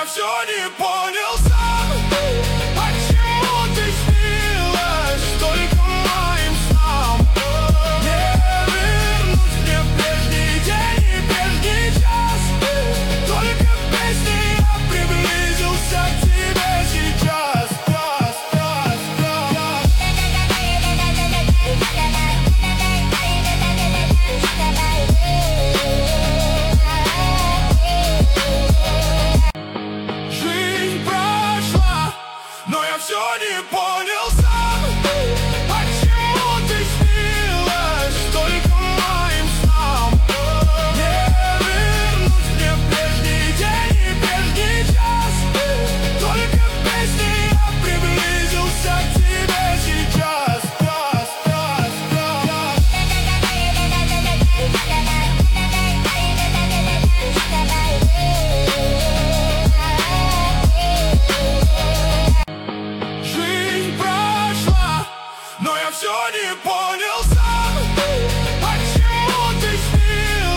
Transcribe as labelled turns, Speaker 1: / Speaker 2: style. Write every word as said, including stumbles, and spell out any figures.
Speaker 1: я все не понял сам. Почему ты снилась только моим снам? Не вернуть мне прежний день и прежний час. Только песней я приблизился к тебе сейчас. Раз, раз, раз. Жизнь прошла, но я все не понял сам. Почему ты снилась только моим снам? Не вернуть мне прежний день и прежний час. Только песней я приблизился к тебе сейчас. Раз, раз, раз. Жизнь прошла, но я все не понял.